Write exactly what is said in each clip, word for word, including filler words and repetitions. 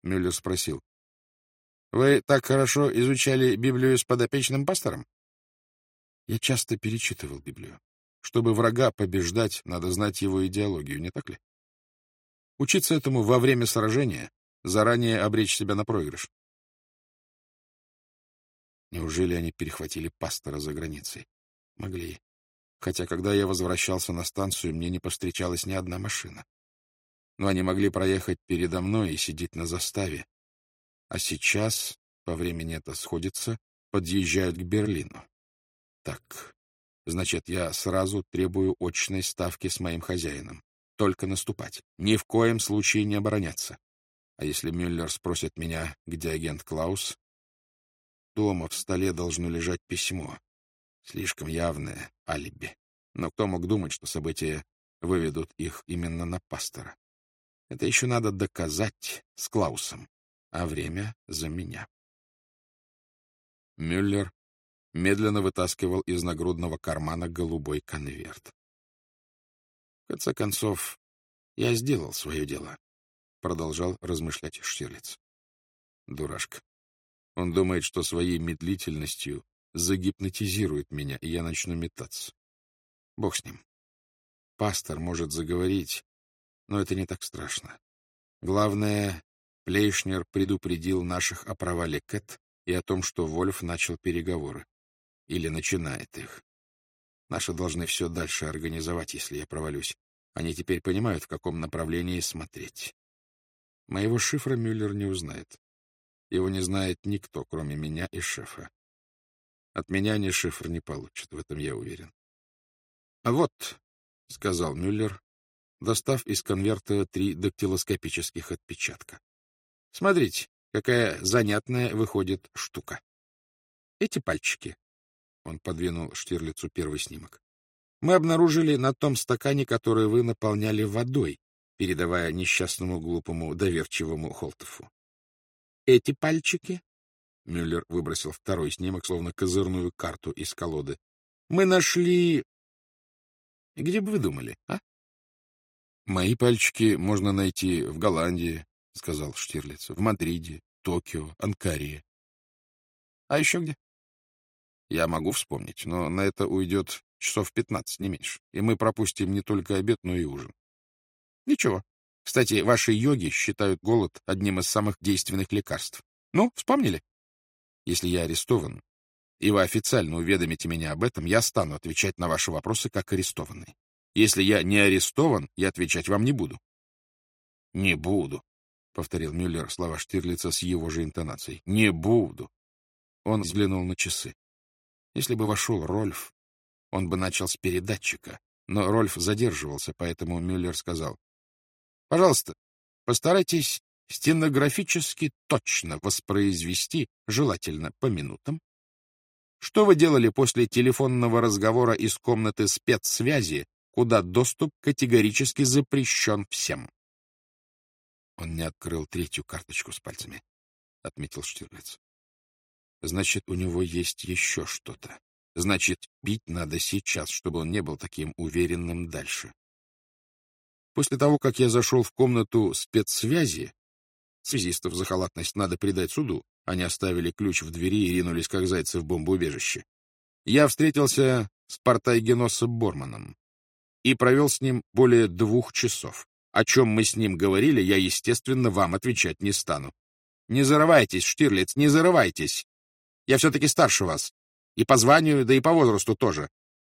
Мюллер спросил. — Вы так хорошо изучали Библию с подопечным пастором? — Я часто перечитывал Библию. Чтобы врага побеждать, надо знать его идеологию, не так ли? Учиться этому во время сражения, заранее обречь себя на проигрыш. Неужели они перехватили пастора за границей? Могли. Хотя, когда я возвращался на станцию, мне не повстречалась ни одна машина. Но они могли проехать передо мной и сидеть на заставе. А сейчас, по времени это сходится, подъезжают к Берлину. Так, значит, я сразу требую очной ставки с моим хозяином. Только наступать. Ни в коем случае не обороняться. А если Мюллер спросит меня, где агент Клаус? Дома в столе должно лежать письмо. Слишком явное алиби. Но кто мог думать, что события выведут их именно на пастора? Это еще надо доказать с Клаусом, а время за меня. Мюллер медленно вытаскивал из нагрудного кармана голубой конверт. В конце концов, я сделал свое дело, — продолжал размышлять Штирлиц. Дурашка. Он думает, что своей медлительностью загипнотизирует меня, и я начну метаться. Бог с ним. Пастор может заговорить, но это не так страшно. Главное, Плейшнер предупредил наших о провале Кэт и о том, что Вольф начал переговоры. Или начинает их. Наши должны все дальше организовать, если я провалюсь. Они теперь понимают, в каком направлении смотреть. Моего шифра Мюллер не узнает. Его не знает никто, кроме меня и шефа. От меня они шифр не получат, в этом я уверен. — А вот, — сказал Мюллер, достав из конверта три дактилоскопических отпечатка. — Смотрите, какая занятная выходит штука. Эти пальчики, — он подвинул Штирлицу первый снимок, — мы обнаружили на том стакане, который вы наполняли водой, передавая несчастному глупому доверчивому Холтефу. Эти пальчики, — Мюллер выбросил второй снимок, словно козырную карту из колоды, — мы нашли... Где бы вы думали, а? — Мои пальчики можно найти в Голландии, — сказал Штирлиц, — в Мадриде, Токио, Анкаре. — А еще где? — Я могу вспомнить, но на это уйдет часов пятнадцать, не меньше, и мы пропустим не только обед, но и ужин. — Ничего. Кстати, ваши йоги считают голод одним из самых действенных лекарств. Ну, вспомнили? Если я арестован, и вы официально уведомите меня об этом, я стану отвечать на ваши вопросы как арестованный. Если я не арестован, я отвечать вам не буду. — Не буду, — повторил Мюллер слова Штирлица с его же интонацией. — Не буду. Он взглянул на часы. Если бы вошел Рольф, он бы начал с передатчика, но Рольф задерживался, поэтому Мюллер сказал: — Пожалуйста, постарайтесь стенографически точно воспроизвести, желательно по минутам, что вы делали после телефонного разговора из комнаты спецсвязи, куда доступ категорически запрещен всем. — Он не открыл третью карточку с пальцами, — отметил Штирлиц. — Значит, у него есть еще что-то. Значит, пить надо сейчас, чтобы он не был таким уверенным дальше. После того, как я зашел в комнату спецсвязи, связистов за халатность надо предать суду, они оставили ключ в двери и ринулись, как зайцы в бомбоубежище, я встретился с Партайгеносом Борманом и провел с ним более двух часов. О чем мы с ним говорили, я, естественно, вам отвечать не стану. Не зарывайтесь, Штирлиц, не зарывайтесь. Я все-таки старше вас. И по званию, да и по возрасту тоже.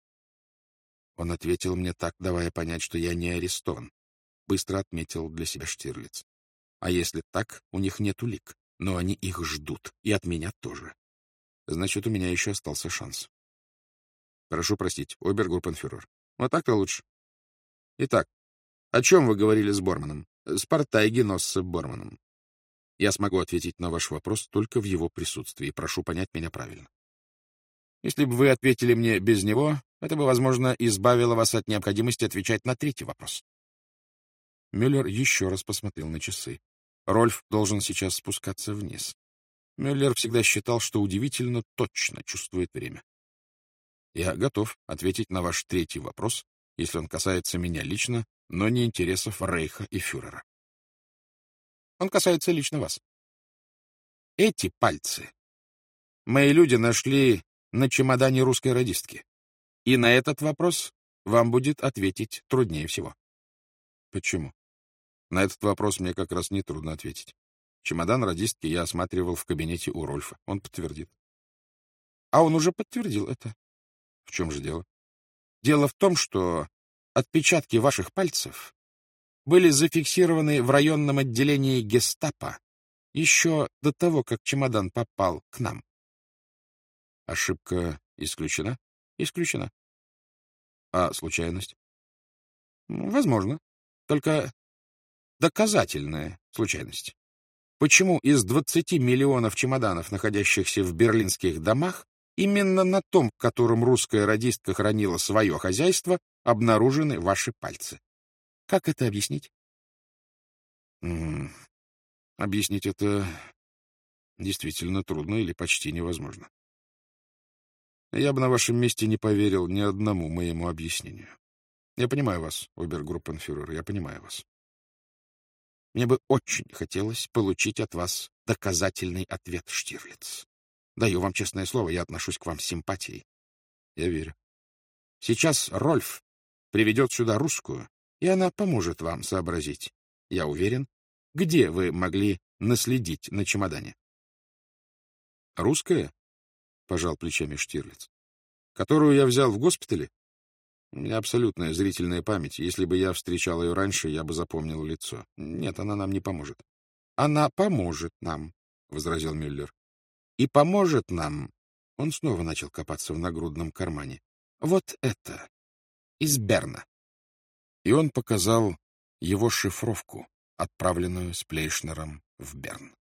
Он ответил мне так, давая понять, что я не арестован. Быстро отметил для себя Штирлиц. А если так, у них нет улик, но они их ждут, и от меня тоже. Значит, у меня еще остался шанс. Прошу простить, обергруппенфюрер. Но так-то лучше. Итак, о чем вы говорили с Борманом? С Партайгеносом Борманом. Я смогу ответить на ваш вопрос только в его присутствии. Прошу понять меня правильно. Если бы вы ответили мне без него, это бы, возможно, избавило вас от необходимости отвечать на третий вопрос. Мюллер еще раз посмотрел на часы. Рольф должен сейчас спускаться вниз. Мюллер всегда считал, что удивительно точно чувствует время. Я готов ответить на ваш третий вопрос, если он касается меня лично, но не интересов Рейха и фюрера. Он касается лично вас. Эти пальцы мои люди нашли на чемодане русской радистки. И на этот вопрос вам будет ответить труднее всего. Почему? На этот вопрос мне как раз нетрудно ответить. Чемодан радистки я осматривал в кабинете у Рольфа. Он подтвердит. А он уже подтвердил это. В чем же дело? Дело в том, что отпечатки ваших пальцев были зафиксированы в районном отделении гестапо еще до того, как чемодан попал к нам. Ошибка исключена? Исключена. А случайность? Возможно. Только доказательная случайность. Почему из двадцати миллионов чемоданов, находящихся в берлинских домах, именно на том, в котором русская радистка хранила свое хозяйство, обнаружены ваши пальцы? Как это объяснить? М -м, объяснить это действительно трудно или почти невозможно. Я бы на вашем месте не поверил ни одному моему объяснению. Я понимаю вас, обергруппенфюрер, я понимаю вас. Мне бы очень хотелось получить от вас доказательный ответ, Штирлиц. Даю вам честное слово, я отношусь к вам с симпатией. Я верю. Сейчас Рольф приведет сюда русскую, и она поможет вам сообразить, я уверен, где вы могли наследить на чемодане. Русская? Пожал плечами Штирлиц. Которую я взял в госпитале? У меня абсолютная зрительная память. Если бы я встречал ее раньше, я бы запомнил лицо. Нет, она нам не поможет. Она поможет нам, — возразил Мюллер. И поможет нам... Он снова начал копаться в нагрудном кармане. Вот это. Из Берна. И он показал его шифровку, отправленную с Плейшнером в Берн.